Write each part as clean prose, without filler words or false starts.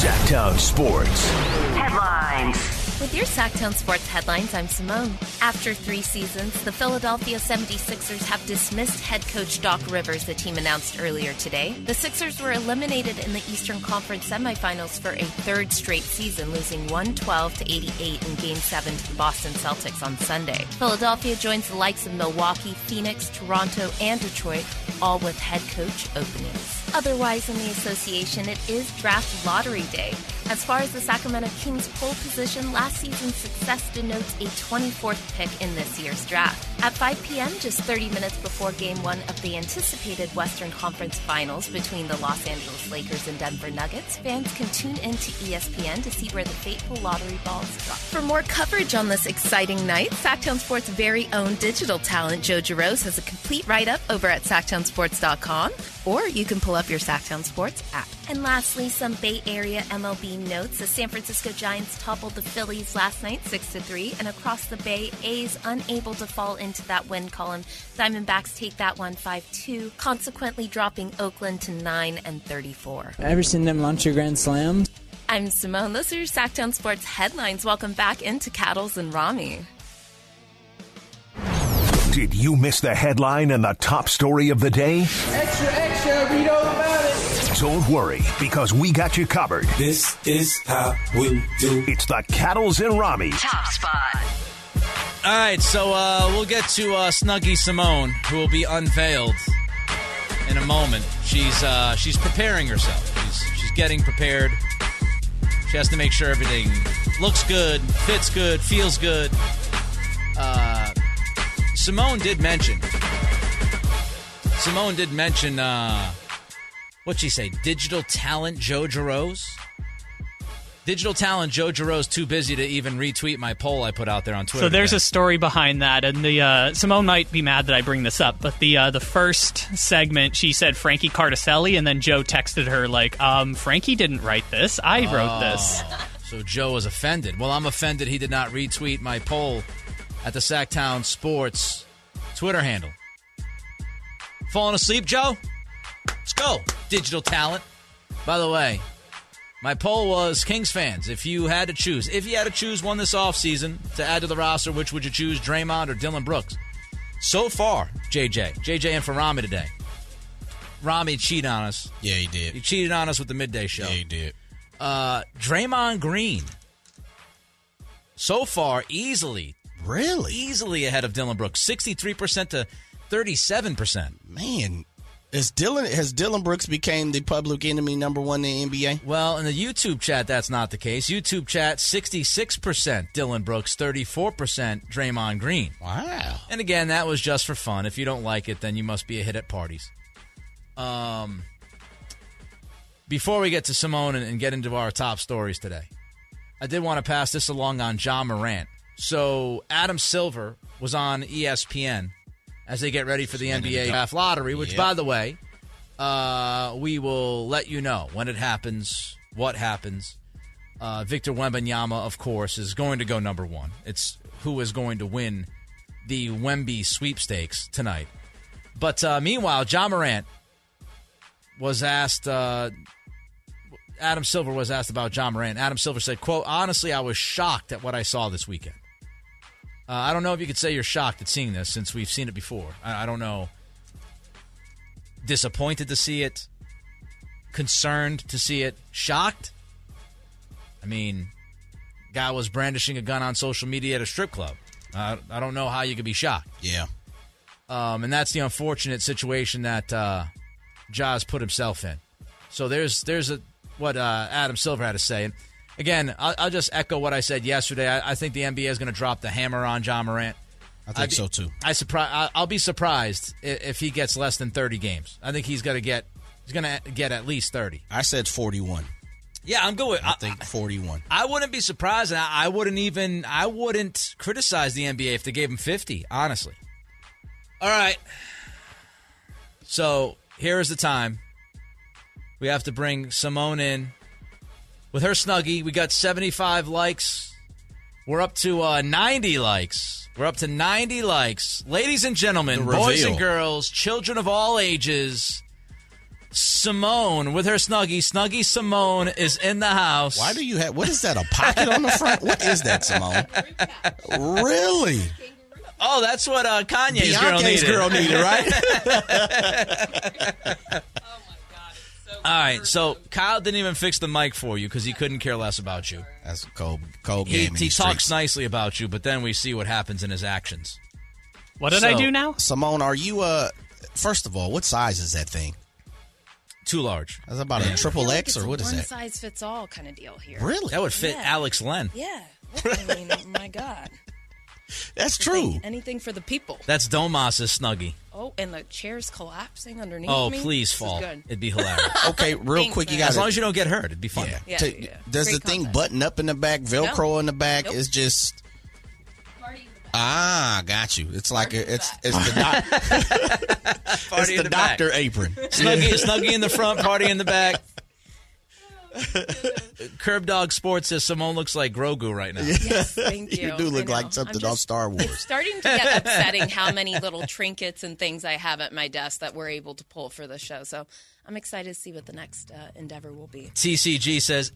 Sacktown Sports Headlines. With your Sacktown Sports headlines, I'm Simone. After 3 seasons, the Philadelphia 76ers have dismissed head coach Doc Rivers, the team announced earlier today. The Sixers were eliminated in the Eastern Conference semifinals for a 3rd straight season, losing 112-88 in Game 7 to the Boston Celtics on Sunday. Philadelphia joins the likes of Milwaukee, Phoenix, Toronto, and Detroit, all with head coach openings. Otherwise, in the association, it is draft lottery day. As far as the Sacramento Kings pole position, last season's success denotes a 24th pick in this year's draft. At 5 p.m., just 30 minutes before Game 1 of the anticipated Western Conference Finals between the Los Angeles Lakers and Denver Nuggets, fans can tune into ESPN to see where the fateful lottery balls drop. For more coverage on this exciting night, Sacktown Sports' very own digital talent, Joe Giroux, has a complete write-up over at SacktownSports.com, or you can pull up your Sacktown Sports app. And lastly, some Bay Area MLB notes. The San Francisco Giants toppled the Phillies last night 6-3, and across the Bay, A's unable to fall into that win column. Diamondbacks take that one 5-2, consequently dropping Oakland to 9-34. Ever seen them launch a grand slam? I'm Simone. Those are your Sacktown Sports headlines. Welcome back into Cattles and Rami. Did you miss the headline and the top story of the day? Extra, read all about it. Don't worry, because we got you covered. This is how we do. It's the Cattles and Rami Top Spot. All right, so we'll get to Snuggie Simone, who will be unveiled in a moment. She's preparing herself. She's getting prepared. She has to make sure everything looks good, fits good, feels good. Simone did mention, what'd she say, digital talent Joe Giroux? Digital talent Joe Giroux too busy to even retweet my poll I put out there on Twitter. So there's today. a story behind that, and the Simone might be mad that I bring this up, but the first segment, she said Frankie Cardicelli, and then Joe texted her like, Frankie didn't write this, I wrote this. So Joe was offended. Well, I'm offended he did not retweet my poll at the Sacktown Sports Twitter handle. Falling asleep, Joe? Let's go, digital talent. By the way, my poll was Kings fans. If you had to choose one this offseason to add to the roster, which would you choose, Draymond or Dillon Brooks? So far, JJ in for Rami today. Rami cheated on us. Yeah, he did. He cheated on us with the midday show. Yeah, he did. Draymond Green, so far, easily ahead of Dillon Brooks, 63% to 37%. Man, has Dillon Brooks became the public enemy number 1 in the NBA? Well, in the YouTube chat, that's not the case. YouTube chat, 66% Dillon Brooks, 34% Draymond Green. Wow. And again, that was just for fun. If you don't like it, then you must be a hit at parties. Before we get to Simone and get into our top stories today, I did want to pass this along on Ja Morant. So Adam Silver was on ESPN as they get ready for the NBA draft lottery, which, by the way, we will let you know when it happens, what happens. Victor Wembanyama, of course, is going to go number 1. It's who is going to win the Wemby sweepstakes tonight. But meanwhile, Ja Morant was asked, Adam Silver was asked about Ja Morant. Adam Silver said, quote, honestly, I was shocked at what I saw this weekend. I don't know if you could say you're shocked at seeing this since we've seen it before. I don't know. Disappointed to see it? Concerned to see it? Shocked? I mean, guy was brandishing a gun on social media at a strip club. I don't know how you could be shocked. Yeah. And that's the unfortunate situation that Ja's put himself in. So there's what Adam Silver had to say. And again, I'll just echo what I said yesterday. I think the NBA is going to drop the hammer on Ja Morant. I think so too. I'll be surprised if he gets less than 30 games. I think he's going to get at least 30. I said 41. Yeah, I'm good with. I think 41. I wouldn't be surprised, and I wouldn't criticize the NBA if they gave him 50. Honestly. All right. So here is the time. We have to bring Simone in with her Snuggie. We got 75 likes. We're up to 90 likes. We're up to 90 likes. Ladies and gentlemen, boys and girls, children of all ages, Simone with her Snuggie. Snuggie Simone is in the house. Why do you have? What is that? A pocket on the front? What is that, Simone? Really? Oh, that's what Kanye's Bianca's girl needed, right? All right, so Kyle didn't even fix the mic for you because he couldn't care less about you. That's a cold game. He in these talks streets. nicely about you, but then we see what happens in his actions. What did I do now? Simone, are you first of all, what size is that thing? Too large. That's about a triple X or what is One that? size fits all kind of deal here. Really? That would fit Yeah. Alex Len. Yeah. I mean, my God. That's true. Anything for the people. That's Domas's Snuggie. Oh, and the chair's collapsing underneath Oh, me. please This is fall. good. It'd be hilarious. Okay, real Thanks, quick, you man. got As long as you don't get hurt, it'd be fun. Yeah, Does Great the thing concept. button up in the back, Velcro in the back? Nope. It's just. Got you. It's like it's the Party in the back. doctor apron. Snuggie in the front, party in the back. Curb Dog Sports says Simone looks like Grogu right now. Yes, thank you. You do look I like know. something I'm off just Star Wars. starting to get upsetting how many little trinkets and things I have at my desk that we're able to pull for the show. So I'm excited to see what the next endeavor will be. TCG says,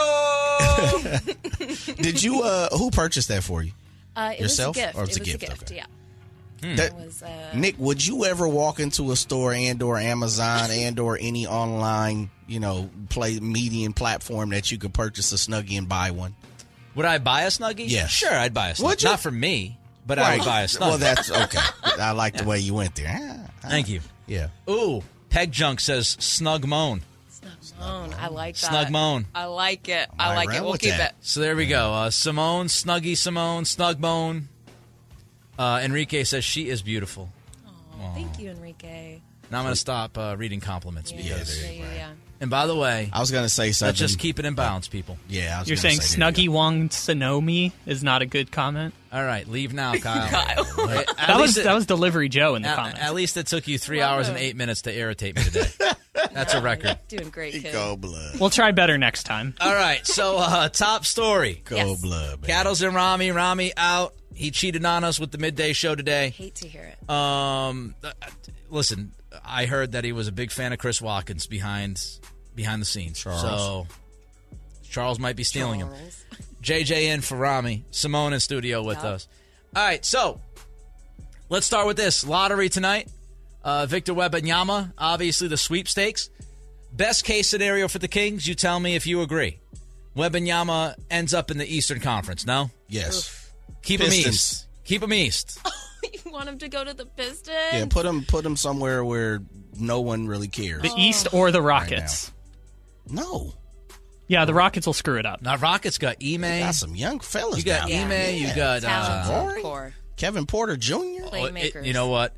"Ayo." Did you? Who purchased that for you? It Yourself? was a gift. Or it's it a was gift? a gift, Okay. yeah. That- It was, Nick, would you ever walk into a store and/or Amazon and/or any online, play medium platform that you could purchase a Snuggie and buy one? Would I buy a Snuggie? Yes. Sure, I'd buy a Snuggie. Would you? Not for me, but I would buy a Snuggie. Well, that's okay. I like the way you went there. Thank you. Yeah. Ooh, Peg Junk says Snug Moan. Snug I like that. Snug Moan. I like it. I I like it. ran We'll with keep that. it. So there we go. Simone, Snuggie Simone, Snug Moan. Enrique says she is beautiful. Oh, thank you, Enrique. Now I'm going to stop reading compliments. Yeah, because, yeah. and by the way, I was going to say something. let's just keep it in balance, people. Yeah, I was You're gonna saying say, there you Snuggie wants to know me is not a good comment? All right, leave now, Kyle. Hey, at That least was Delivery Joe in the at, comments. at least it took you 3 hours and 8 minutes to irritate me today. That's a record. Doing great, kid. Go blood. We'll try better next time. All right, so top story. Go Yes. blood, man. Cattles and Rami. Rami out. He cheated on us with the midday show today. Hate to hear it. Listen, I heard that he was a big fan of Chris Watkins behind the scenes. Charles. So Charles might be stealing him. Charles. JJ in for Rami. Simone in studio with Yep. us. All right, so let's start with this. Lottery tonight. Victor Wembanyama, obviously the sweepstakes. Best case scenario for the Kings, you tell me if you agree. Wembanyama ends up in the Eastern Conference, no? Yes. Keep him Pistons. East. Keep him East. You want him to go to the Pistons? Yeah, put him somewhere where no one really cares. The East or the Rockets? No. Yeah, the Rockets will screw it up. Now, Rockets got Ime. Got some young fellas You got down Ime. there. You Yeah. got Talented Rory? core. Kevin Porter Jr. Playmakers. you know what?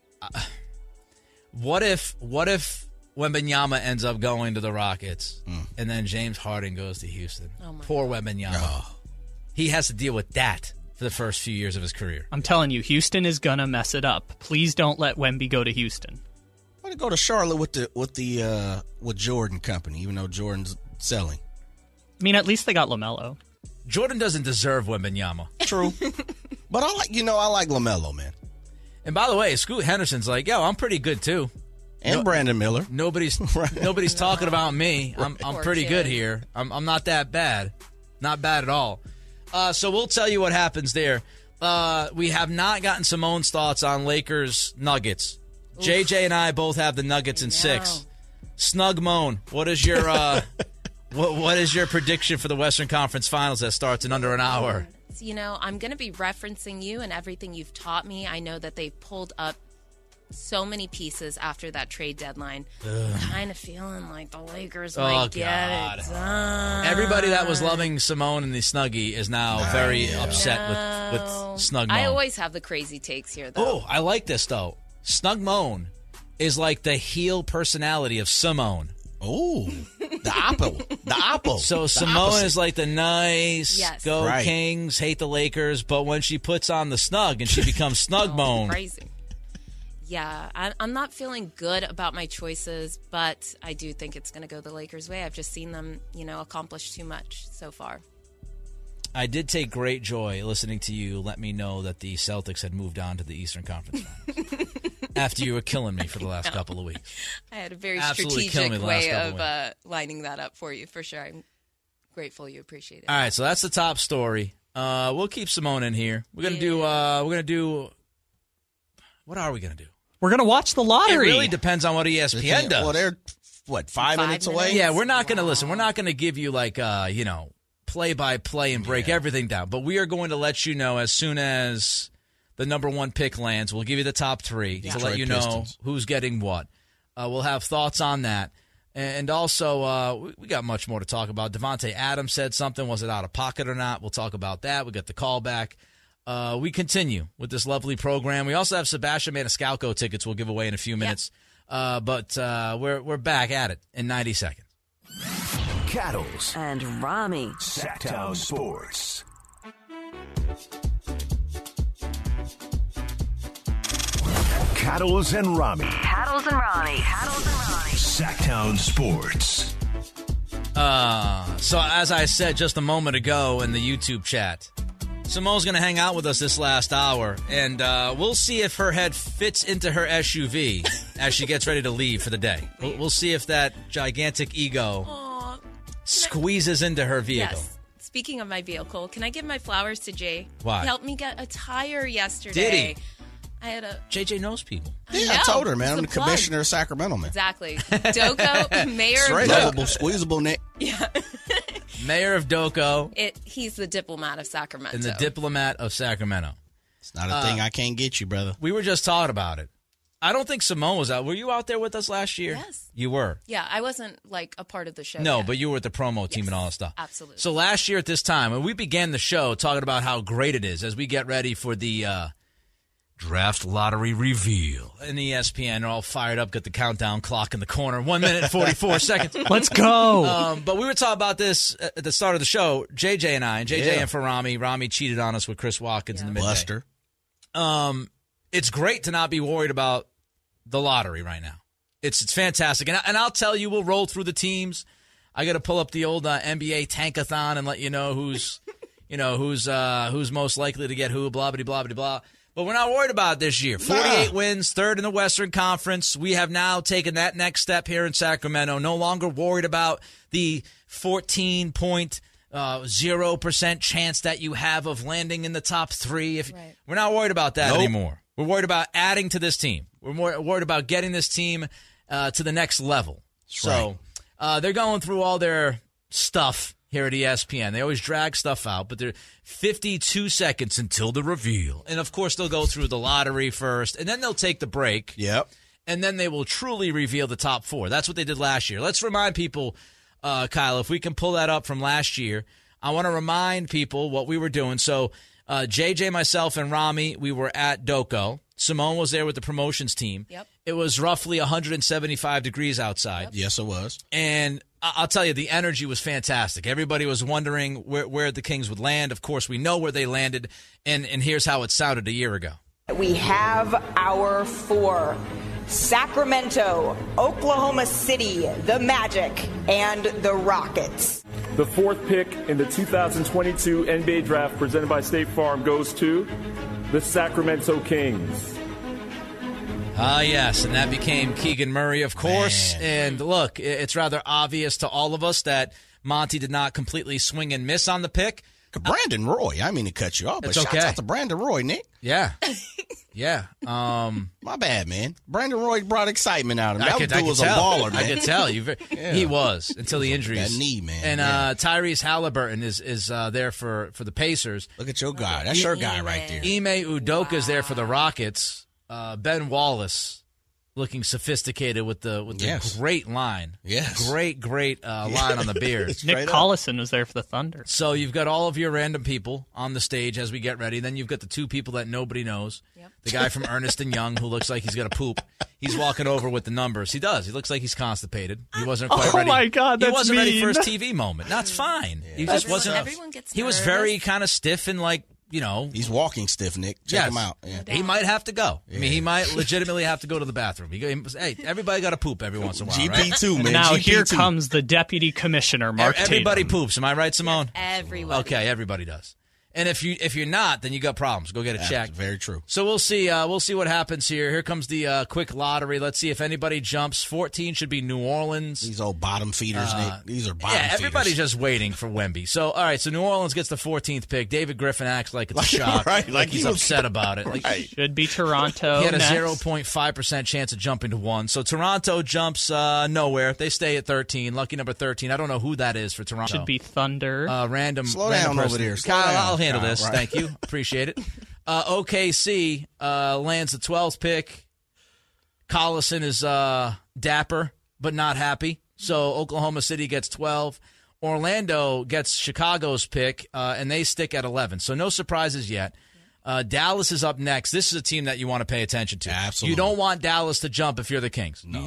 What if Wembanyama ends up going to the Rockets, and then James Harden goes to Houston? Oh, my Poor Wembanyama. He has to deal with that for the first few years of his career. I'm telling you, Houston is gonna mess it up. Please don't let Wemby go to Houston. Why to go to Charlotte with Jordan Company, even though Jordan's selling? I mean, at least they got LaMelo. Jordan doesn't deserve Wembanyama. True. But I like LaMelo, man. And by the way, Scoot Henderson's like, yo, I'm pretty good too. And Brandon Miller. Nobody's talking about me. I'm Poor pretty kid. good here. I'm not that bad. Not bad at all. So we'll tell you what happens there. We have not gotten Simone's thoughts on Lakers Nuggets. JJ and I both have the Nuggets in 6. Snug Moan, what is your what is your prediction for the Western Conference Finals that starts in under an hour? You know, I'm going to be referencing you and everything you've taught me. I know that they've pulled up so many pieces after that trade deadline. Kind of feeling like the Lakers might get it done. Everybody that was loving Simone and the Snuggie is now very upset with Snug Moan. I always have the crazy takes here, though. Oh, I like this, though. Snug Moan is like the heel personality of Simone. Oh, the Oppo. So Simone is like the nice, Yes. go Right. Kings, hate the Lakers, but when she puts on the snug and she becomes Snug Moan, Crazy. Yeah, I'm not feeling good about my choices, but I do think it's going to go the Lakers' way. I've just seen them, accomplish too much so far. I did take great joy listening to you let me know that the Celtics had moved on to the Eastern Conference Finals. after you were killing me for the last couple of weeks. I had a very Absolutely killing me strategic the last way couple of lining that up for you, for sure. I'm grateful you appreciate it. All right, so that's the top story. We'll keep Simone in here. We're gonna do. What are we gonna do? We're gonna watch the lottery. It really depends on what ESPN does. Well, they're 5 minutes away. Yeah, we're not gonna listen. We're not gonna give you like play by play and break everything down. But we are going to let you know as soon as the number one pick lands. We'll give you the top 3 to let you know Pistons. who's getting what. We'll have thoughts on that. And also, we got much more to talk about. Devontae Adams said something. Was it out of pocket or not? We'll talk about that. We got the call back. We continue with this lovely program. We also have Sebastian Maniscalco tickets we'll give away in a few minutes. But we're back at it in 90 seconds. Cattles and Rami. Sacktown Sports. Cattles and Rami. Cattles and Rami. Cattles and Rami. Sacktown Sports. So as I said just a moment ago in the YouTube chat, Simone's going to hang out with us this last hour, and we'll see if her head fits into her SUV as she gets ready to leave for the day. We'll see if that gigantic ego squeezes into her vehicle. Yes. Speaking of my vehicle, can I give my flowers to Jay? Why? He helped me get a tire yesterday. Did he? I had a... JJ knows people. I told her, man. I'm the plug. commissioner of Sacramento, man. Exactly. Doko, mayor Straight of lovable, squeezable Nick. Yeah. Mayor of Doko. He's the diplomat of Sacramento. And the diplomat of Sacramento. It's not a thing I can't get you, brother. We were just talking about it. I don't think Simone was out. Were you out there with us last year? Yes. You were? Yeah, I wasn't, like, a part of the show No, yet. but you were with the promo team and all that stuff. Absolutely. So last year at this time, when we began the show talking about how great it is as we get ready for the draft lottery reveal. And ESPN are all fired up, got the countdown clock in the corner. 1 minute and 44 seconds. Let's go. But we were talking about this at the start of the show, JJ and I, and JJ and for Rami. Rami cheated on us with Chris Watkins in the midday. Buster. It's great to not be worried about the lottery right now. It's fantastic. And I'll tell you, we'll roll through the teams. I got to pull up the old NBA tankathon and let you know who's most likely to get who, blah, blah, blah, blah, blah. But we're not worried about it this year. 48 wins, third in the Western Conference. We have now taken that next step here in Sacramento. No longer worried about the 14.0% chance that you have of landing in the top 3. We're not worried about that anymore. We're worried about adding to this team. We're more worried about getting this team to the next level. So they're going through all their stuff here at ESPN. They always drag stuff out, but they're 52 seconds until the reveal. And, of course, they'll go through the lottery first, and then they'll take the break. Yep. And then they will truly reveal the top 4. That's what they did last year. Let's remind people, Kyle, if we can pull that up from last year, I want to remind people what we were doing. So JJ, myself, and Rami, we were at Doko. Simone was there with the promotions team. Yep. It was roughly 175 degrees outside. Yep. Yes, it was. And I'll tell you, the energy was fantastic. Everybody was wondering where the Kings would land. Of course, we know where they landed, and here's how it sounded a year ago. We have our 4. Sacramento, Oklahoma City, the Magic, and the Rockets. The 4th pick in the 2022 NBA Draft presented by State Farm goes to the Sacramento Kings. Yes, and that became Keegan Murray, of course. And look, it's rather obvious to all of us that Monty did not completely swing and miss on the pick. Brandon Roy, I mean to cut you off, but it's okay. Shouts out to Brandon Roy, Nick. Yeah. Yeah. My bad, man. Brandon Roy brought excitement out of him. I was a baller, man. I could tell. He was, until the injuries. That knee, man. And Tyrese Halliburton is there for the Pacers. Look at your guy. That's your guy right there. Ime Udoka is there for the Rockets. Ben Wallace looking sophisticated with the great line. Yes. Great line on the beard. Nick Collison was there for the Thunder. So you've got all of your random people on the stage as we get ready. Then you've got the 2 people that nobody knows. Yep. The guy from Ernest & Young who looks like he's going to poop. He's walking over with the numbers. He does. He looks like he's constipated. He wasn't quite ready. Oh, my God, that's He wasn't mean. ready for his TV moment. That's fine. Yeah. He just wasn't. Everyone gets He was nervous. very kind of stiff and like, you know. He's walking stiff, Nick. Check him out. Yeah. He might have to go. I mean, he might legitimately have to go to the bathroom. Hey, everybody got to poop every once in a while, GP2, right? man. Now GP2. here comes the deputy commissioner, Mark Everybody Tatum. poops. Am I right, Simone? Everyone. Okay, everybody does. And if you're not, then you got problems. Go get it checked. Very true. So we'll see. We'll see what happens here. Here comes the quick lottery. Let's see if anybody jumps. 14 should be New Orleans. These old bottom feeders, Nick. These are bottom feeders. Yeah, everybody's just waiting for Wemby. So, all right, so New Orleans gets the 14th pick. David Griffin acts like it's a shock. Right, like he's upset about it. Like, should be Toronto. He had a next. 0.5% chance of jumping to 1. So Toronto jumps nowhere. They stay at 13. Lucky number 13. I don't know who that is for Toronto. Should be Thunder. Random. Slow random down person. over there. Kyle, I'll handle this. Right. Thank you. Appreciate it. OKC lands the 12th pick. Collison is dapper but not happy. So Oklahoma City gets 12. Orlando gets Chicago's pick, and they stick at 11. So no surprises yet. Dallas is up next. This is a team that you want to pay attention to. Absolutely. You don't want Dallas to jump if you're the Kings. No.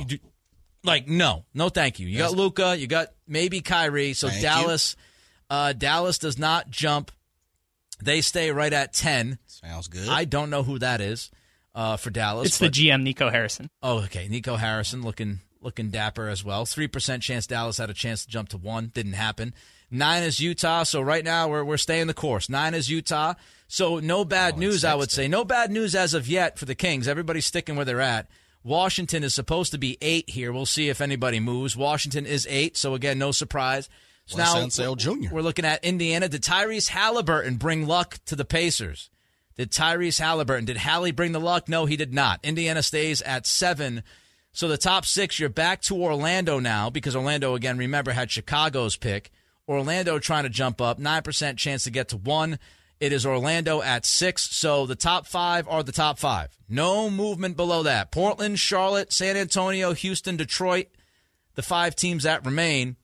No, thank you. You got Luka, you got maybe Kyrie. So Dallas does not jump. They stay right at 10. Sounds good. I don't know who that is for Dallas. It's the GM, Nico Harrison. Oh, okay. Nico Harrison looking dapper as well. 3% chance Dallas had a chance to jump to 1. Didn't happen. 9 is Utah. So right now we're staying the course. 9 is Utah. So no bad news, I would say. No bad news as of yet for the Kings. Everybody's sticking where they're at. Washington is supposed to be 8 here. We'll see if anybody moves. Washington is 8. So again, no surprise. So Wes now Unseld Jr. We're looking at Indiana. Did Tyrese Halliburton bring luck to the Pacers? Did Hallie bring the luck? No, he did not. Indiana stays at 7. So the top 6, you're back to Orlando now because Orlando, again, remember, had Chicago's pick. Orlando trying to jump up. 9% chance to get to 1. It is Orlando at 6. So the top 5 are the top 5. No movement below that. Portland, Charlotte, San Antonio, Houston, Detroit, the 5 teams that remain.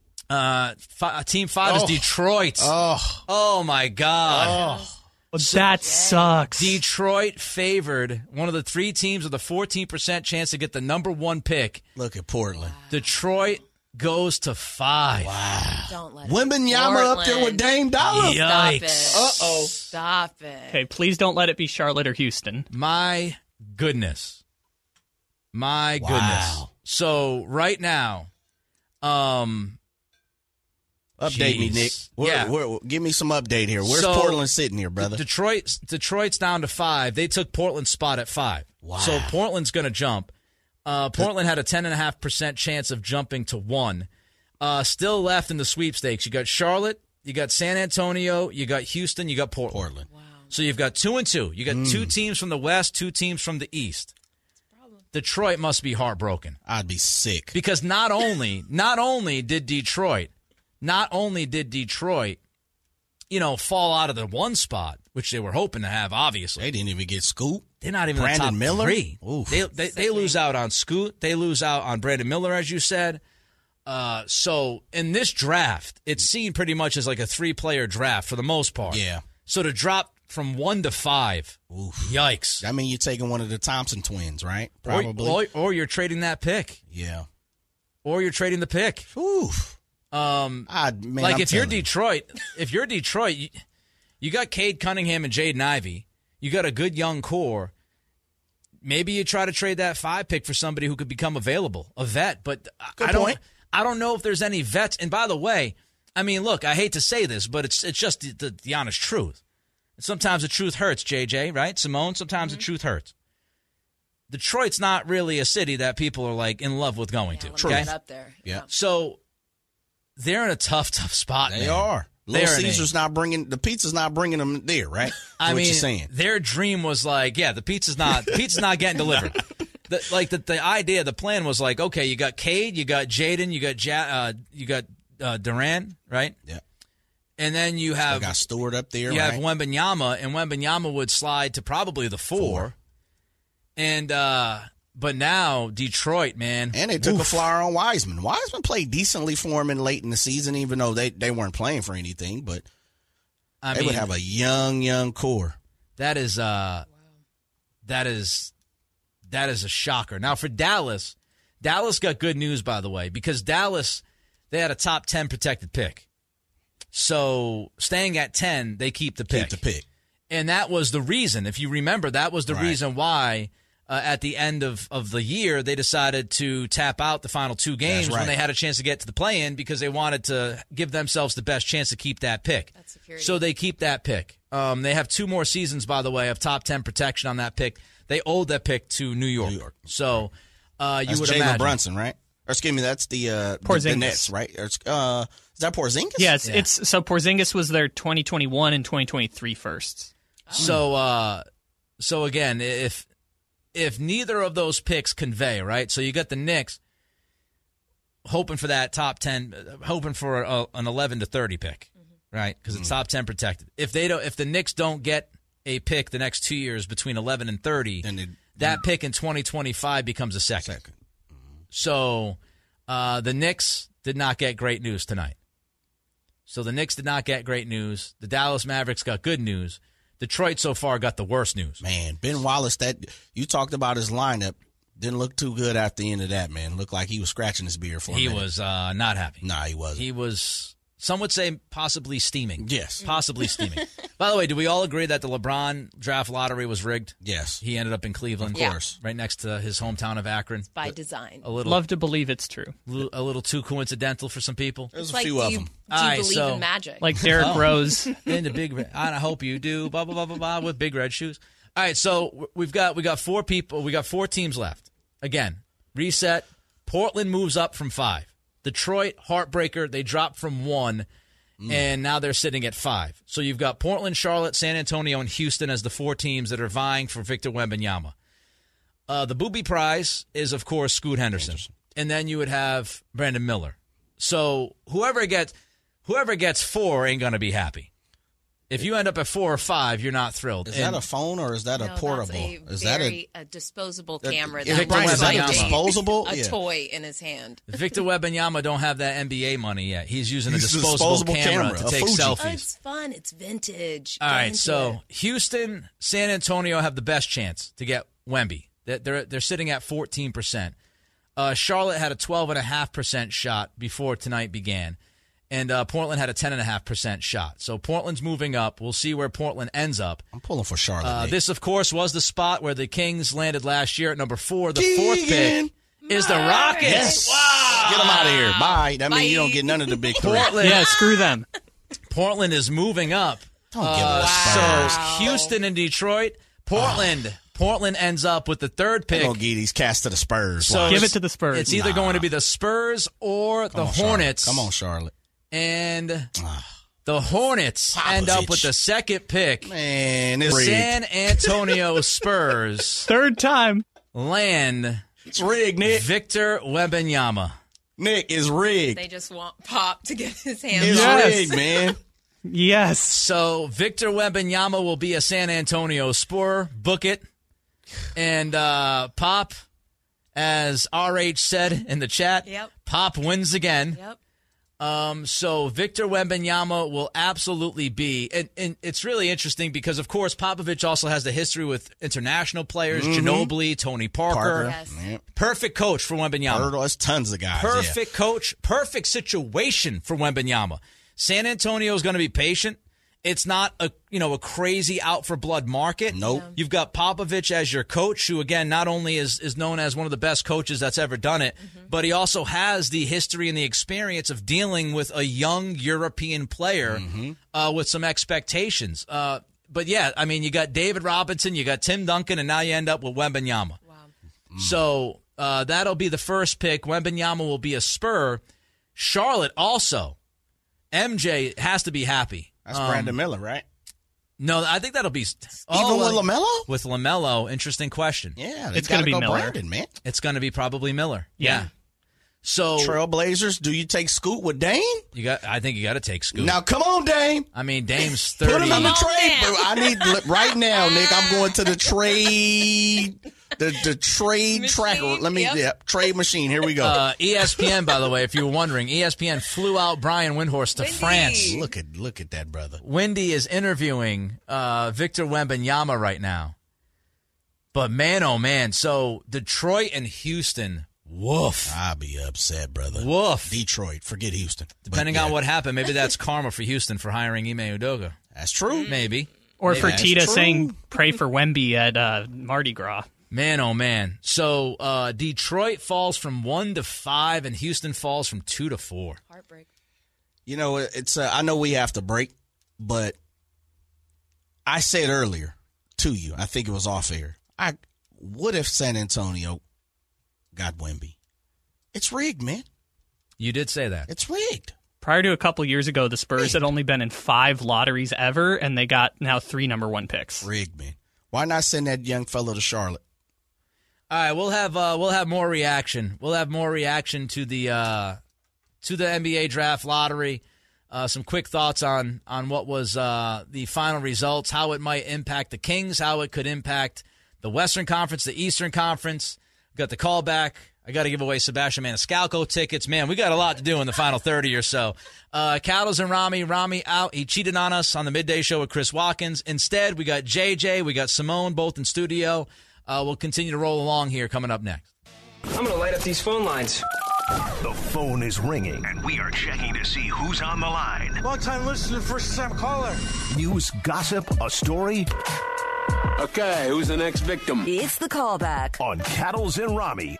Team 5 is Detroit. Oh my God. That sucks. Detroit favored, one of the 3 teams with a 14% chance to get the number 1 pick. Look at Portland. Detroit goes to 5. Wow. Don't let Wembanyama up there with Dame Dollar. Yikes. Uh-oh. Stop it. Okay, please don't let it be Charlotte or Houston. My goodness. So right now, update me, Nick. Give me some update here. Where's Portland sitting here, brother? Detroit's down to 5. They took Portland's spot at 5. Wow. So Portland's going to jump. Portland had a 10.5% chance of jumping to 1. Still left in the sweepstakes. You got Charlotte, you got San Antonio, you got Houston, you got Portland. Wow. So you've got 2 and 2. You got 2 teams from the West, 2 teams from the East. Detroit must be heartbroken. I'd be sick. Because not only did Detroit, fall out of the 1 spot, which they were hoping to have, obviously. They didn't even get Scoot. They're not even Brandon the top Miller? 3. They lose out on Scoot. They lose out on Brandon Miller, as you said. So in this draft, it's seen pretty much as like a 3-player draft for the most part. Yeah. So to drop from 1 to 5, yikes. I mean, you're taking one of the Thompson twins, right? Probably. Or you're trading that pick. Yeah. Or you're trading the pick. Oof. If you're Detroit, you got Cade Cunningham and Jaden Ivey. You got a good young core. Maybe you try to trade that 5 pick for somebody who could become available, a vet. But I don't know if there's any vets. And by the way, I mean, look, I hate to say this, but it's just the honest truth. Sometimes the truth hurts, JJ, right? Simone, sometimes the truth hurts. Detroit's not really a city that people are like in love with going to. True. Okay? Up there. Yeah. So they're in a tough spot. They are. Little Caesar's not bringing the pizza's not bringing them there, right? I mean, what you're saying. Their dream was like, the pizza's not getting delivered. The idea, the plan was like, okay, you got Cade, you got Jaden, you got Durant, right? Yeah. And then you have got Stewart up there. You have Wembanyama, and Wembanyama would slide to probably the 4. And but now Detroit, man, and they took a flyer on Wiseman. Wiseman played decently for him late in the season, even though they weren't playing for anything. But they would have a young core. That is a shocker. Now for Dallas got good news, by the way, because Dallas, they had a top 10 protected pick. So staying at 10, they keep the pick. And that was the reason. If you remember, that was the reason why at the end of the year they decided to tap out the final 2 games when they had a chance to get to the play-in because they wanted to give themselves the best chance to keep that pick. So they keep that pick. They have 2 more seasons, by the way, of top 10 protection on that pick. They owed that pick to New York. So that's you would Jalen imagine. Brunson, right? Or excuse me, that's the Nets, right? Or, is that Porzingis? Yes, so Porzingis was their 2021 and 2023 firsts. So again, if neither of those picks convey, right? So you got the Knicks hoping for that top 10, hoping for an 11 to 30 pick, right? Because it's top 10 protected. If the Knicks don't get a pick the next 2 years between 11 and 30, that pick in 2025 becomes a second. So the Knicks did not get great news tonight. The Dallas Mavericks got good news. Detroit so far got the worst news. Man, Ben Wallace, that you talked about his lineup, didn't look too good after the end of that, man. Looked like he was scratching his beard for a minute. He was not happy. Nah, he wasn't. He was, some would say, possibly steaming. Yes. Possibly steaming. By the way, do we all agree that the LeBron draft lottery was rigged? Yes. He ended up in Cleveland. Of course. Right next to his hometown of Akron. It's by design. Love to believe it's true. A little too coincidental for some people. There's a few of them. Do you believe in magic? Like Derrick Rose. In the big red. I hope you do. Blah, blah, blah, blah, blah, with big red shoes. All right, so we got 4 people. We got 4 teams left. Again, reset. Portland moves up from 5. Detroit, heartbreaker. They dropped from 1. And now they're sitting at 5. So you've got Portland, Charlotte, San Antonio, and Houston as the 4 teams that are vying for Victor Wembanyama. The Booby Prize is, of course, Scoot Henderson. And then you would have Brandon Miller. So whoever gets 4 ain't going to be happy. If you end up at 4 or 5, you're not thrilled. Is that a phone or is that a portable? That's a disposable camera. Is that a disposable? A toy in his hand. Victor Wembanyama don't have that NBA money yet. He's using a disposable camera to take selfies. Oh, it's fun. It's vintage. All right, so Houston, San Antonio have the best chance to get Wemby. They're sitting at 14%. Charlotte had a 12.5% shot before tonight began. And Portland had a 10.5% shot. So Portland's moving up. We'll see where Portland ends up. I'm pulling for Charlotte. This, of course, was the spot where the Kings landed last year at number 4. The 4th pick is the Rockets. Yes. Wow. Get them out of here. Bye. That means you don't get none of the big 3. Portland. Yeah, screw them. Portland is moving up. Don't give us So Houston and Detroit. Portland ends up with the 3rd pick. They're going to give these cats to the Spurs. So give it to the Spurs. It's either going to be the Spurs or the Hornets. Come on, Charlotte. And the Hornets end up with the 2nd pick. Man, it's rigged. San Antonio Spurs. 3rd time. Land. It's rigged, Nick. Victor Wembanyama. Nick, is rigged. They just want Pop to get his hands It's on it. rigged, man. Yes. So Victor Wembanyama will be a San Antonio Spur. Book it. And Pop, as RH said in the chat, Pop wins again. Yep. So Victor Wembanyama will absolutely be, and it's really interesting because, of course, Popovich also has the history with international players, Ginobili, Tony Parker. Yes. Yep. Perfect coach for Wembanyama. There's tons of guys. Perfect coach, perfect situation for Wembanyama. San Antonio is going to be patient. It's not a crazy out for blood market. Nope. Yeah. You've got Popovich as your coach, who again not only is known as one of the best coaches that's ever done it, but he also has the history and the experience of dealing with a young European player with some expectations. But yeah, I mean, you got David Robinson, you got Tim Duncan, and now you end up with Wembanyama. Wow. So that'll be the first pick. Wembanyama will be a Spur. Charlotte also. MJ has to be happy. That's Brandon Miller, right? No, I think that'll be Even with LaMelo? With LaMelo, interesting question. Yeah, it's going to be go Miller. Brandon, man. It's going to be probably Miller. Yeah. So Trailblazers, do you take Scoot with Dame? I think you got to take Scoot. Now come on, Dame. I mean, Dame's 30. Put him in the trade. I need right now, Nick. I'm going to the trade. The trade machine, tracker. Let me trade machine. Here we go. ESPN, by the way, if you were wondering, ESPN flew out Brian Windhorst to France. Look at that brother. Windy is interviewing Victor Wembanyama right now. But man, oh man, so Detroit and Houston, woof. I'll be upset, brother. Woof. Detroit, forget Houston. Depending on what happened, maybe that's karma for Houston for hiring Ime Udoka. That's true. Maybe. Or for That's Tita true. saying, pray for Wemby at Mardi Gras. Man, oh man. So Detroit falls from 1 to 5, and Houston falls from 2 to 4. Heartbreak. You know, it's I know we have to break, but I said earlier to you, I think it was off air. What if San Antonio got Wemby? It's rigged, man. You did say that. It's rigged. Prior to a couple years ago, the Spurs had only been in 5 lotteries ever, and they got now 3 number 1 picks. Rigged, man. Why not send that young fellow to Charlotte? All right, we'll have more reaction. We'll have more reaction to the NBA draft lottery. Some quick thoughts on what was the final results, how it might impact the Kings, how it could impact the Western Conference, the Eastern Conference. We got the callback. I got to give away Sebastian Maniscalco tickets. Man, we got a lot to do in the final 30 or so. Cattles and Rami. Rami out. He cheated on us on the midday show with Chris Watkins. Instead, we got JJ. We got Simone, both in studio. We'll continue to roll along here coming up next. I'm going to light up these phone lines. The phone is ringing, and we are checking to see who's on the line. Long-time listener, first-time caller. News, gossip, a story. Okay, who's the next victim? It's the callback on Cattles and Rami.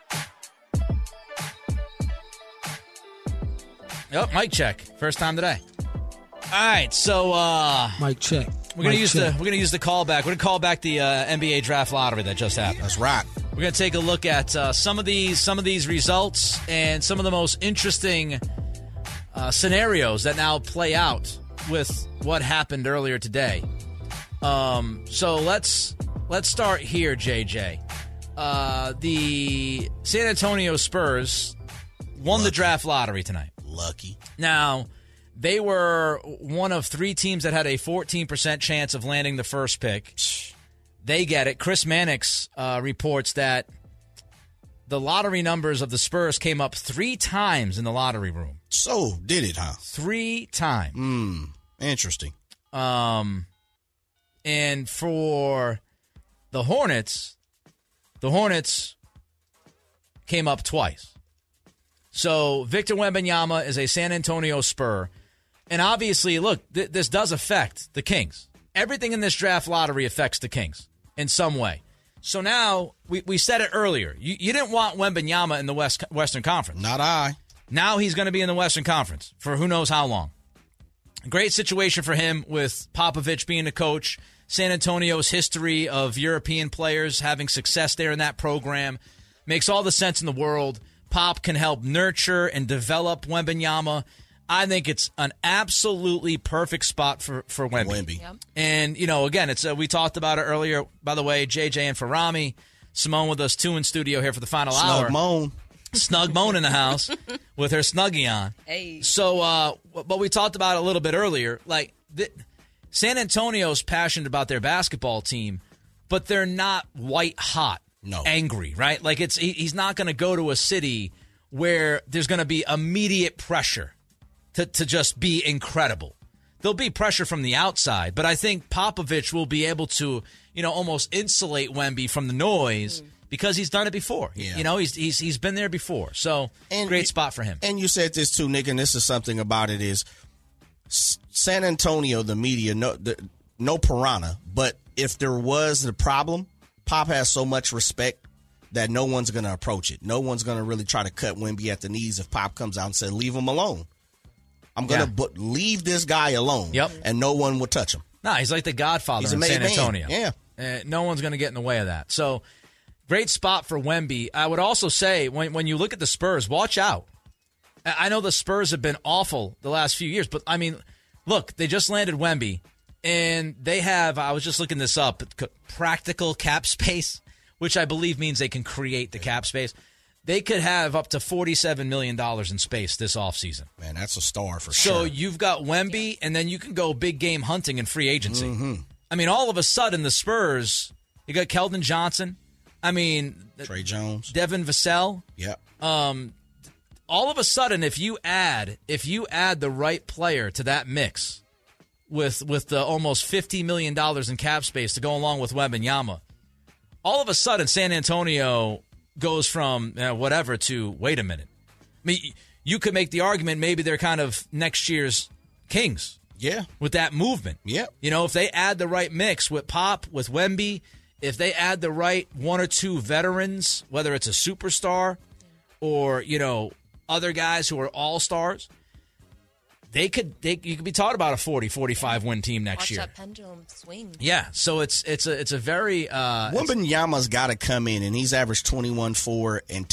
Yep, mic check. First time today. All right, so mic check. We're gonna use the callback. We're gonna call back the NBA draft lottery that just happened. That's right. We're gonna take a look at some of these results and some of the most interesting scenarios that now play out with what happened earlier today. So let's start here, JJ. The San Antonio Spurs won the draft lottery tonight. Lucky. Now, they were one of 3 teams that had a 14% chance of landing the first pick. They get it. Chris Mannix reports that the lottery numbers of the Spurs came up 3 times in the lottery room. So, did it, huh? 3 times. Interesting. And for the Hornets came up twice. So Victor Wembanyama is a San Antonio Spur. And obviously, look, this does affect the Kings. Everything in this draft lottery affects the Kings in some way. So now, we said it earlier. You didn't want Wembanyama in the Western Conference. Not I. Now he's going to be in the Western Conference for who knows how long. Great situation for him with Popovich being the coach. San Antonio's history of European players having success there in that program makes all the sense in the world. Pop can help nurture and develop Wembanyama. I think it's an absolutely perfect spot for Wemby. Yep. And, again, it's we talked about it earlier. By the way, JJ and for Rami, Simone with us, 2 in studio here for the final hour. Snug Moan in the house with her Snuggie on. Hey. So, but we talked about it a little bit earlier. Like, San Antonio's passionate about their basketball team, but they're not white hot. No. Angry, right? Like he's not going to go to a city where there's going to be immediate pressure to just be incredible. There'll be pressure from the outside, but I think Popovich will be able to, almost insulate Wemby from the noise because he's done it before. Yeah. He's been there before. So great spot for him. And you said this too, Nick, and this is something about it is San Antonio, the media, no piranha, but if there was the problem, Pop has so much respect that no one's going to approach it. No one's going to really try to cut Wemby at the knees if Pop comes out and says, leave him alone. I'm going to leave this guy alone, and no one will touch him. No, he's like the Godfather in San Antonio. Yeah. No one's going to get in the way of that. So, great spot for Wemby. I would also say, when you look at the Spurs, watch out. I know the Spurs have been awful the last few years, but, I mean, look, they just landed Wemby. And they have, I was just looking this up, practical cap space, which I believe means they can create the cap space. They could have up to $47 million in space this offseason. Man, that's a star for sure. So you've got Wemby, and then you can go big game hunting in free agency. I mean, all of a sudden, the Spurs, you got Keldon Johnson. I mean, Trey Jones. Devin Vassell. Yep. All of a sudden, if you add the right player to that mix, with the almost $50 million in cap space to go along with Wembanyama, all of a sudden San Antonio goes from whatever to, wait a minute. I mean, you could make the argument maybe they're kind of next year's Kings. Yeah. With that movement. Yeah. If they add the right mix with Pop, with Wemby, if they add the right 1 or 2 veterans, whether it's a superstar or, other guys who are all-stars, you could be talking about a 40-45 win team next year. Watch that pendulum swing. Yeah, so it's a very Wembanyama's got to come in, and he's averaged 21-4 and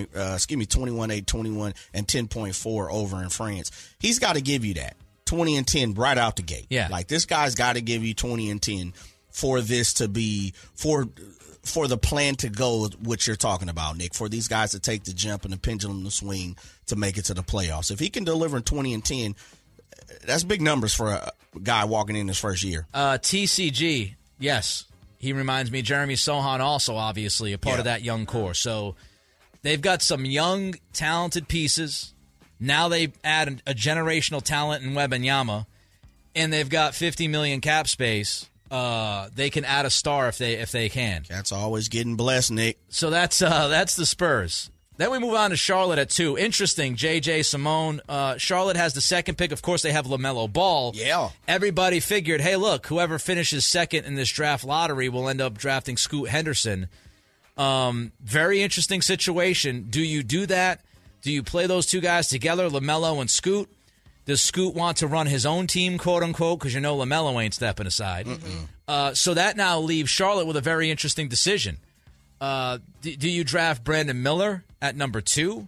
21-8, 21 and 10.4 over in France. He's got to give you that 20 and 10 right out the gate. Yeah, like this guy's got to give you 20 and 10 for this to be for the plan to go, what you're talking about, Nick, for these guys to take the jump and the pendulum to swing to make it to the playoffs. If he can deliver 20 and 10, that's big numbers for a guy walking in his first year. TCG, yes. He reminds me, Jeremy Sohan also, obviously, a part of that young core. So they've got some young, talented pieces. Now they add a generational talent in Wembanyama, and they've got $50 million cap space. They can add a star if they can. That's always getting blessed, Nick. So that's the Spurs. Then we move on to Charlotte at 2. Interesting, J.J. Simone. Charlotte has the second pick. Of course, they have LaMelo Ball. Yeah. Everybody figured, hey, look, whoever finishes second in this draft lottery will end up drafting Scoot Henderson. Very interesting situation. Do you do that? Do you play those two guys together, LaMelo and Scoot? Does Scoot want to run his own team, quote-unquote, because you know LaMelo ain't stepping aside? So that now leaves Charlotte with a very interesting decision. Do you draft Brandon Miller at number 2?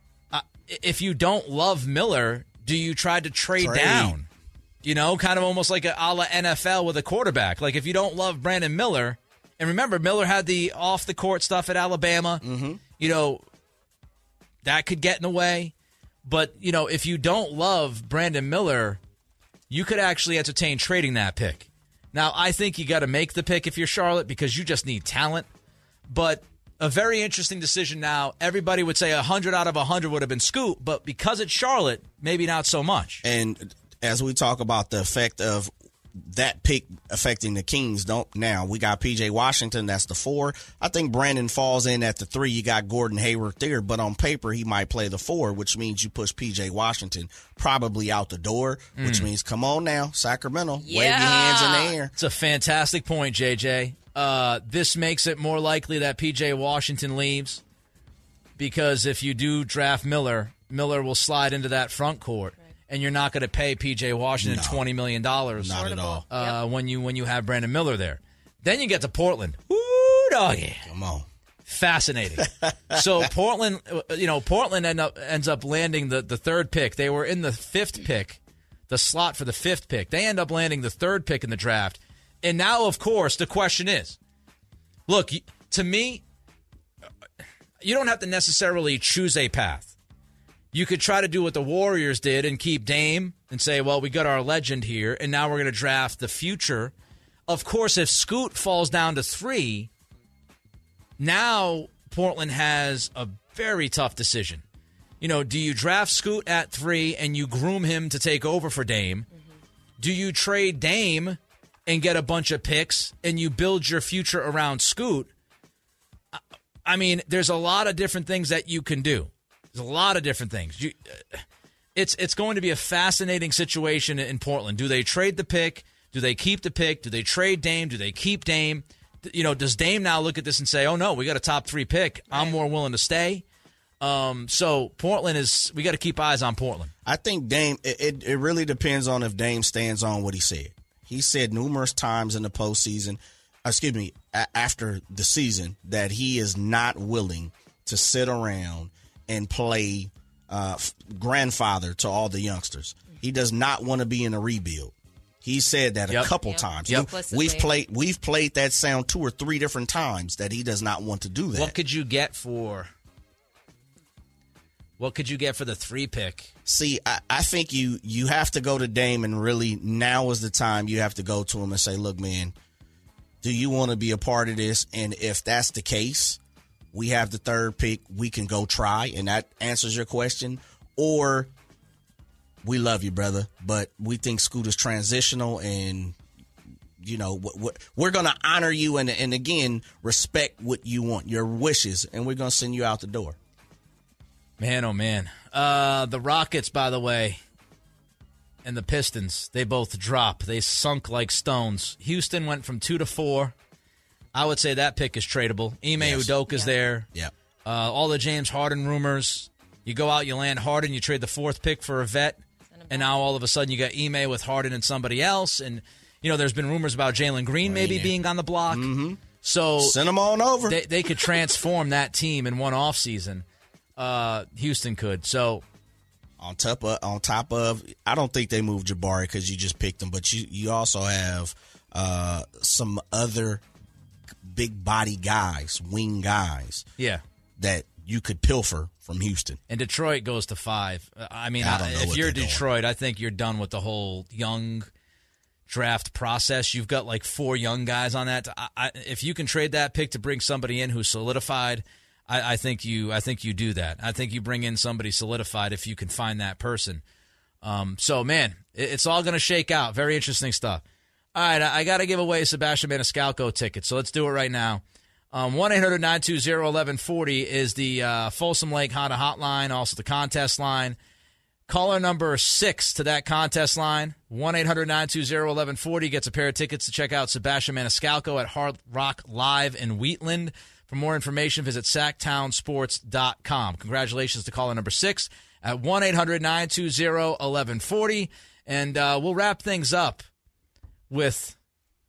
If you don't love Miller, do you try to trade down? You know, kind of almost like a la NFL with a quarterback. Like if you don't love Brandon Miller, and remember, Miller had the off-the-court stuff at Alabama. You know, that could get in the way. But, you know, if you don't love Brandon Miller, you could actually entertain trading that pick. Now, I think you got to make the pick if you're Charlotte because you just need talent. But a very interesting decision now. Everybody would say 100 out of 100 would have been Scoot, but because it's Charlotte, maybe not so much. And as we talk about the effect of that pick affecting the Kings, now we got P.J. Washington, that's the 4. I think Brandon falls in at the 3. You got Gordon Hayward there, but on paper he might play the 4, which means you push P.J. Washington probably out the door, which means come on now, Sacramento, wave your hands in the air. It's a fantastic point, JJ. This makes it more likely that P.J. Washington leaves because if you do draft Miller will slide into that front court. And you're not going to pay P.J. Washington $20 million. Not at all. When you have Brandon Miller there. Then you get to Portland. Woo, doggy. Come on. Fascinating. So Portland, ends up landing the third pick. They were in the 5th pick, the slot for the 5th pick. They end up landing the 3rd pick in the draft. And now, of course, the question is, look, to me, you don't have to necessarily choose a path. You could try to do what the Warriors did and keep Dame and say, well, we got our legend here, and now we're going to draft the future. Of course, if Scoot falls down to 3, now Portland has a very tough decision. You know, do you draft Scoot at 3 and you groom him to take over for Dame? Do you trade Dame and get a bunch of picks and you build your future around Scoot? I mean, there's a lot of different things that you can do. There's a lot of different things. It's going to be a fascinating situation in Portland. Do they trade the pick? Do they keep the pick? Do they trade Dame? Do they keep Dame? You know, does Dame now look at this and say, oh, no, we got a top 3 pick. I'm more willing to stay. So Portland we got to keep eyes on Portland. I think Dame, it really depends on if Dame stands on what he said. He said numerous times in the postseason, after the season, that he is not willing to sit around and play grandfather to all the youngsters. He does not want to be in a rebuild. He said that a couple times. Yep. We've played that sound 2 or 3 different times that he does not want to do that. What could you get for the 3 pick? See, I think you have to go to Dame, and really now is the time you have to go to him and say, look, man, do you want to be a part of this? And if that's the case, we have the 3rd pick, we can go try, and that answers your question. Or we love you, brother, but we think Scoot is transitional, and, you know, we're going to honor you and again, respect what you want, your wishes, and we're going to send you out the door. Man, oh, man. The Rockets, by the way, and the Pistons, they both drop. They sunk like stones. Houston went from 2 to 4. I would say that pick is tradable. Ime Udoka's there. Yeah. All the James Harden rumors. You go out, you land Harden, you trade the 4th pick for a vet. And now all of a sudden you got Ime with Harden and somebody else. And, there's been rumors about Jalen Green maybe being on the block. Mm-hmm. So send them on over. They could transform that team in one offseason. Houston could. So on top of, I don't think they moved Jabari because you just picked him, but you also have some other big body guys, wing guys. Yeah. That you could pilfer from Houston. And Detroit goes to 5. I mean, if you're Detroit, I think you're done with the whole young draft process. You've got like 4 young guys on that. If you can trade that pick to bring somebody in who's solidified, I think you do that. I think you bring in somebody solidified if you can find that person. So, man, it's all going to shake out. Very interesting stuff. All right, I got to give away Sebastian Maniscalco tickets, so let's do it right now. 1-800-920-1140 is the Folsom Lake Honda hotline, also the contest line. Caller number 6 to that contest line, 1-800-920-1140, gets a pair of tickets to check out Sebastian Maniscalco at Hard Rock Live in Wheatland. For more information, visit sacktownsports.com. Congratulations to caller number 6 at 1-800-920-1140. And we'll wrap things up with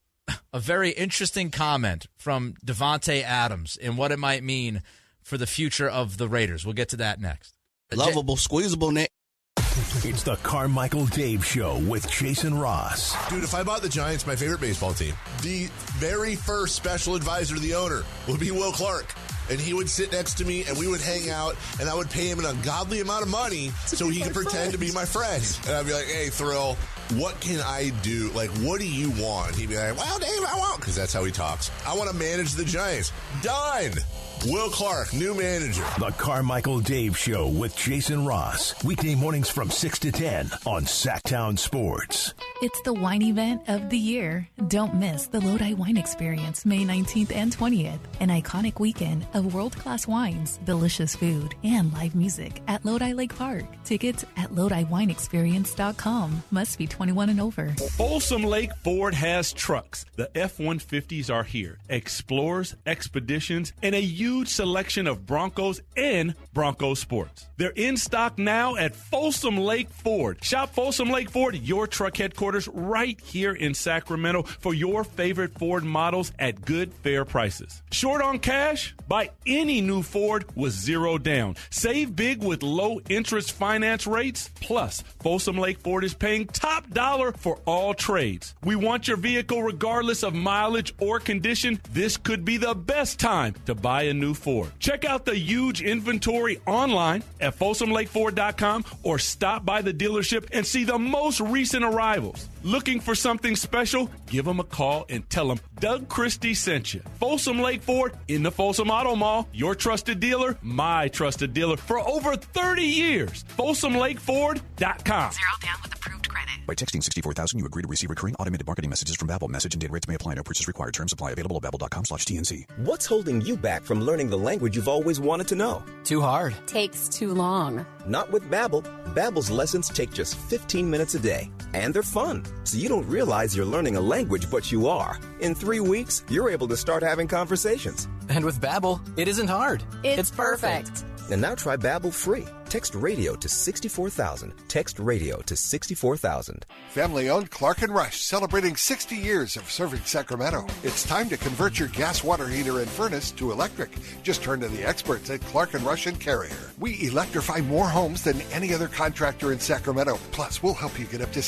a very interesting comment from Davante Adams and what it might mean for the future of the Raiders. We'll get to that next. Lovable, squeezable, Nick. It's the Carmichael Dave Show with Jason Ross. Dude, if I bought the Giants, my favorite baseball team, the very first special advisor to the owner would be Will Clark. And he would sit next to me, and we would hang out, and I would pay him an ungodly amount of money so he could pretend to be my friend. And I'd be like, hey, Thrill, what can I do? Like, what do you want? He'd be like, well, Dave, I want, because that's how he talks. I want to manage the Giants. Done. Will Clark, new manager. The Carmichael Dave Show with Jason Ross. Weekday mornings from 6 to 10 on Sacktown Sports. It's the wine event of the year. Don't miss the Lodi Wine Experience, May 19th and 20th. An iconic weekend of world-class wines, delicious food, and live music at Lodi Lake Park. Tickets at LodiWineExperience.com. Must be 21 and over. Folsom Lake Ford has trucks. The F-150s are here. Explorers, Expeditions, and a huge selection of Broncos and Bronco Sports. They're in stock now at Folsom Lake Ford. Shop Folsom Lake Ford, your truck headquarters, right here in Sacramento for your favorite Ford models at good, fair prices. Short on cash? Buy any new Ford with 0 down. Save big with low interest finance rates. Plus, Folsom Lake Ford is paying top dollar for all trades. We want your vehicle regardless of mileage or condition. This could be the best time to buy a new Ford. Check out the huge inventory online at FolsomLakeFord.com or stop by the dealership and see the most recent arrivals. Looking for something special? Give them a call and tell them Doug Christie sent you. Folsom Lake Ford in the Folsom Auto Mall. Your trusted dealer, my trusted dealer for over 30 years. FolsomLakeFord.com. 0 down with approved credit. By texting 64,000, you agree to receive recurring automated marketing messages from Babbel. Message and data rates may apply. No purchase required. Terms apply. Available at Babbel.com/TNC. What's holding you back from learning the language you've always wanted to know? Too hard. Takes too long. Not with Babbel. Babbel's lessons take just 15 minutes a day. And they're fun, so you don't realize you're learning a language, but you are. In 3 weeks, you're able to start having conversations. And with Babbel, it isn't hard. It's perfect. And now try Babbel free. Text radio to 64,000. Text radio to 64,000. Family-owned Clark & Rush, celebrating 60 years of serving Sacramento. It's time to convert your gas water heater and furnace to electric. Just turn to the experts at Clark & Rush and Carrier. We electrify more homes than any other contractor in Sacramento. Plus, we'll help you get up to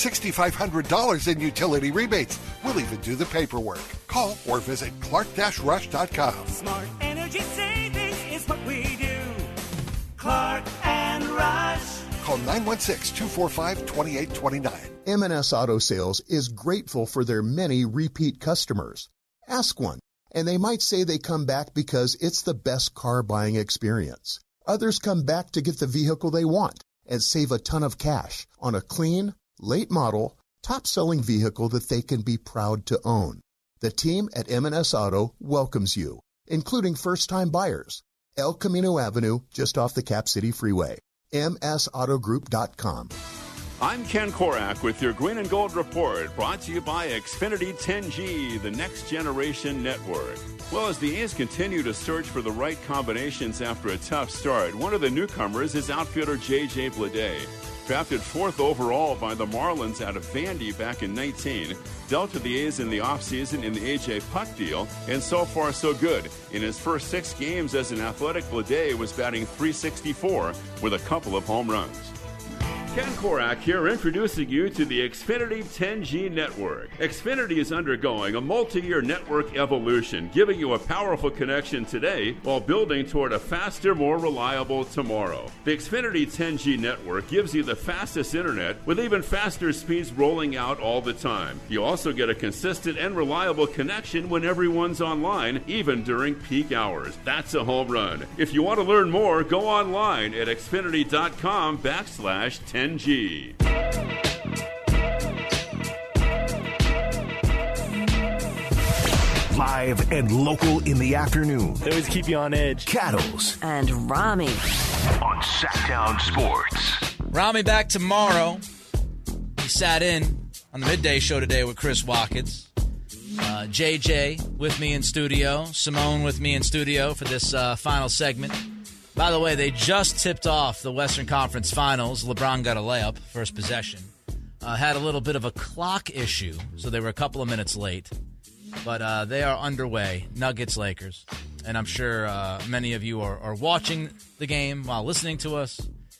$6,500 in utility rebates. We'll even do the paperwork. Call or visit clark-rush.com. Smart energy savings is what we do. Clark and Rush. Call 916-245-2829. M&S Auto Sales is grateful for their many repeat customers. Ask one, and they might say they come back because it's the best car buying experience. Others come back to get the vehicle they want and save a ton of cash on a clean, late model, top-selling vehicle that they can be proud to own. The team at M&S Auto welcomes you, including first-time buyers. El Camino Avenue, just off the Cap City Freeway. MSAutogroup.com. I'm Ken Korak with your Green and Gold Report, brought to you by Xfinity 10G, the next generation network. Well, as the A's continue to search for the right combinations after a tough start, one of the newcomers is outfielder J.J. Bleday. Drafted 4th overall by the Marlins out of Vandy back in 19, dealt to the A's in the offseason in the A.J. Puck deal, and so far so good. In his first 6 games as an Athletic, Bleday was batting .364 with a couple of home runs. Ken Korak here, introducing you to the Xfinity 10G network. Xfinity is undergoing a multi-year network evolution, giving you a powerful connection today while building toward a faster, more reliable tomorrow. The Xfinity 10G network gives you the fastest internet with even faster speeds rolling out all the time. You also get a consistent and reliable connection when everyone's online, even during peak hours. That's a home run. If you want to learn more, go online at xfinity.com/10G. Live and local in the afternoon. They always keep you on edge. Cattles and Rami on Sacktown Sports. Rami back tomorrow. He sat in on the midday show today with Chris Watkins. JJ with me in studio. Simone with me in studio for this final segment. By the way, they just tipped off the Western Conference Finals. LeBron got a layup, first possession. Had a little bit of a clock issue, so they were a couple of minutes late. But they are underway, Nuggets-Lakers. And I'm sure many of you are watching the game while listening to us.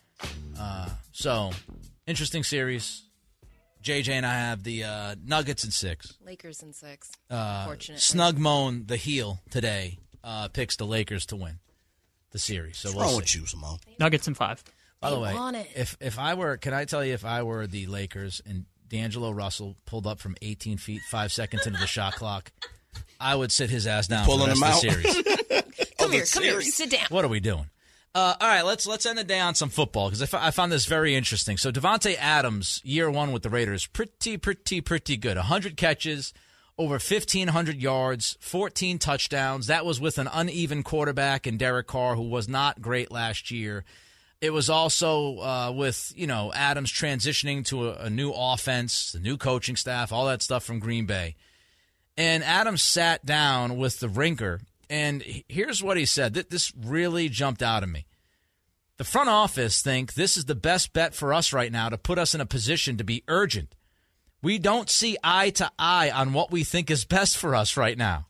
So, interesting series. JJ and I have the Nuggets in 6. Lakers in 6, unfortunately. Snug Moan, the heel today, picks the Lakers to win the series. So What's wrong with you, Simone? Nuggets in 5. By the way, if I were, can I tell you, if I were the Lakers and D'Angelo Russell pulled up from 18 feet, 5 seconds into the shot clock, I would sit his ass down for the rest of the series. Come here, sit down. What are we doing? All right, let's end the day on some football because I found this very interesting. So Davante Adams, year 1 with the Raiders, pretty good. 100 catches, over 1,500 yards, 14 touchdowns. That was with an uneven quarterback in Derek Carr, who was not great last year. It was also with, Adams transitioning to a new offense, the new coaching staff, all that stuff from Green Bay. And Adams sat down with the Ringer, and here's what he said. This really jumped out at me. The front office think this is the best bet for us right now to put us in a position to be urgent. We don't see eye to eye on what we think is best for us right now.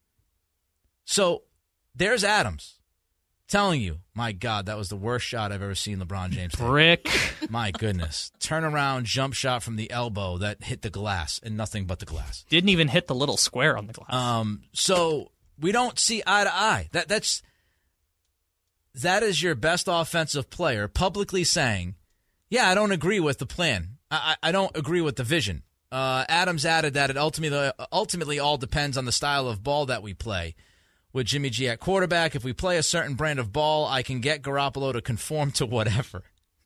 So there's Adams telling you, my God, that was the worst shot I've ever seen LeBron James take. Brick. My goodness. Turnaround jump shot from the elbow that hit the glass and nothing but the glass. Didn't even hit the little square on the glass. So we don't see eye to eye. That is your best offensive player publicly saying, yeah, I don't agree with the plan. I don't agree with the vision. Adams added that it ultimately all depends on the style of ball that we play. With Jimmy G at quarterback, if we play a certain brand of ball, I can get Garoppolo to conform to whatever.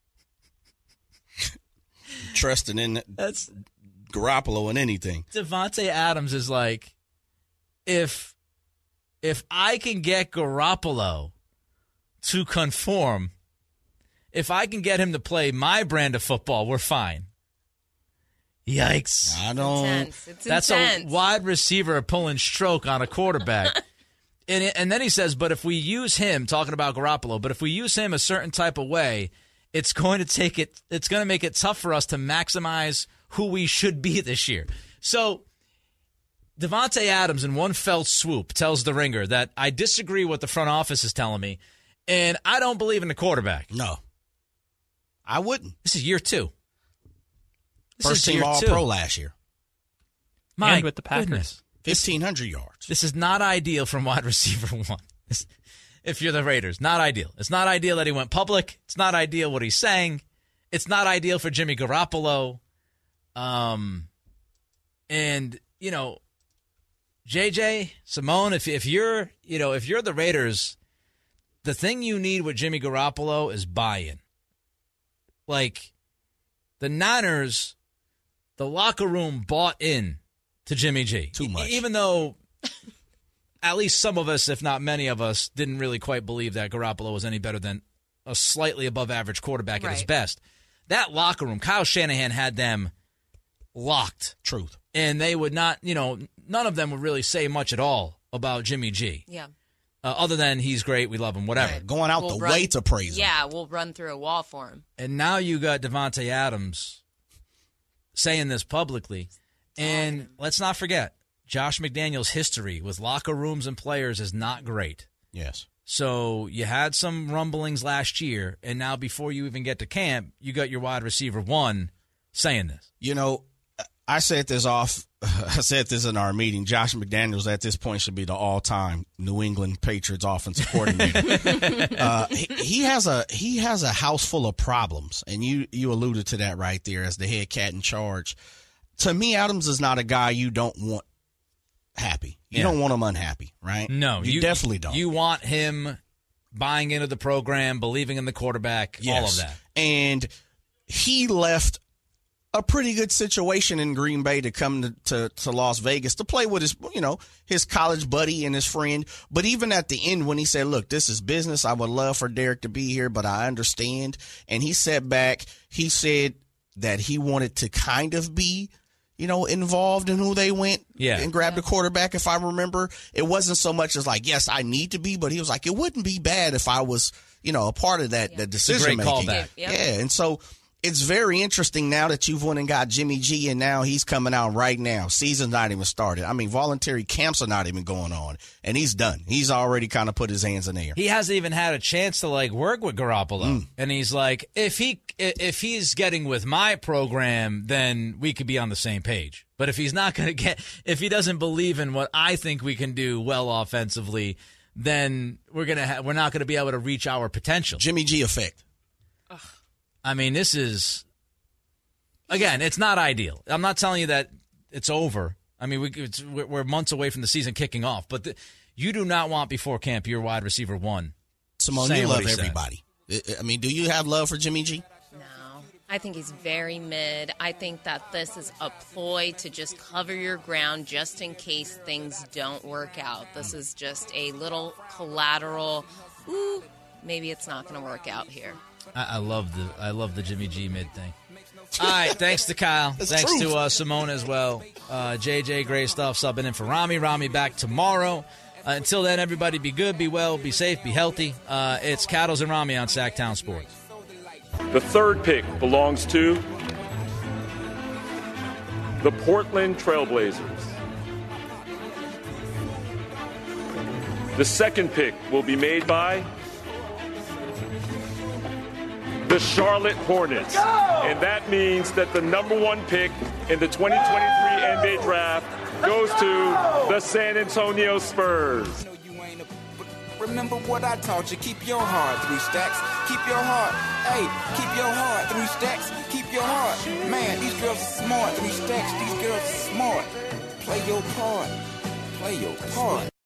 Trusting in Garoppolo in anything. Davante Adams is like, if I can get Garoppolo to conform, if I can get him to play my brand of football, we're fine. Yikes. I don't. It's That's intense. a wide receiver pulling stroke on a quarterback. And then he says, but if we use him, talking about Garoppolo, but if we use him a certain type of way, it's going to make it tough for us to maximize who we should be this year. So Davante Adams in one fell swoop tells the Ringer that I disagree with what the front office is telling me, and I don't believe in the quarterback. No. I wouldn't. This is year 2. First team All-Pro last year. My with the Packers. goodness. 1,500 yards. This is not ideal from wide receiver 1. If you're the Raiders, not ideal. It's not ideal that he went public. It's not ideal what he's saying. It's not ideal for Jimmy Garoppolo. And, JJ, Simone, if you're the Raiders, the thing you need with Jimmy Garoppolo is buy-in. Like, the Niners, the locker room bought in to Jimmy G. Too much. Even though at least some of us, if not many of us, didn't really quite believe that Garoppolo was any better than a slightly above average quarterback at his best. That locker room, Kyle Shanahan had them locked. Truth. And they would not, none of them would really say much at all about Jimmy G. Yeah. Other than he's great, we love him, whatever. Right. Going out way to praise him. Yeah, we'll run through a wall for him. And now you got Davante Adams saying this publicly. And let's not forget, Josh McDaniels' history with locker rooms and players is not great. Yes. So you had some rumblings last year, and now before you even get to camp, you got your wide receiver 1 saying this. You know, I said this in our meeting. Josh McDaniels at this point should be the all-time New England Patriots offensive coordinator. He has a house full of problems, and you alluded to that right there as the head cat in charge. To me, Adams is not a guy you don't want happy. You don't want him unhappy, right? No, you definitely don't. You want him buying into the program, believing in the quarterback, all of that. And he left a pretty good situation in Green Bay to come to Las Vegas to play with his college buddy and his friend. But even at the end, when he said, look, this is business, I would love for Derek to be here, but I understand. And he sat back. He said that he wanted to kind of be, involved in who they went and grabbed the quarterback. If I remember, it wasn't so much as like, yes, I need to be, but he was like, it wouldn't be bad if I was, a part of that decision making. It's a great callback. Yeah. And so it's very interesting now that you've went and got Jimmy G, and now he's coming out right now. Season's not even started. I mean, voluntary camps are not even going on, and he's done. He's already kind of put his hands in the air. He hasn't even had a chance to work with Garoppolo, and he's like, if he's getting with my program, then we could be on the same page. But if he's not going to if he doesn't believe in what I think we can do well offensively, then we're not going to be able to reach our potential. Jimmy G effect. I mean, this is, again, it's not ideal. I'm not telling you that it's over. I mean, we're months away from the season kicking off, but you do not want before camp your wide receiver 1. Simone, you love everybody. I mean, do you have love for Jimmy G? No. I think he's very mid. I think that this is a ploy to just cover your ground just in case things don't work out. This is just a little collateral, maybe it's not going to work out here. I love the Jimmy G mid thing. All right, thanks to Kyle. Thanks to Simone as well. JJ, great stuff, subbing in for Rami. Rami back tomorrow. Until then, everybody be good, be well, be safe, be healthy. It's Cattles and Rami on Sacktown Sports. The third pick belongs to the Portland Trailblazers. The second pick will be made by the Charlotte Hornets. And that means that the number 1 pick in the 2023 NBA draft goes to the San Antonio Spurs. Remember what I taught you. Keep your heart, 3 stacks. Keep your heart. Hey, keep your heart, 3 stacks. Keep your heart. Man, these girls are smart. 3 stacks, these girls are smart. Play your part. Play your part.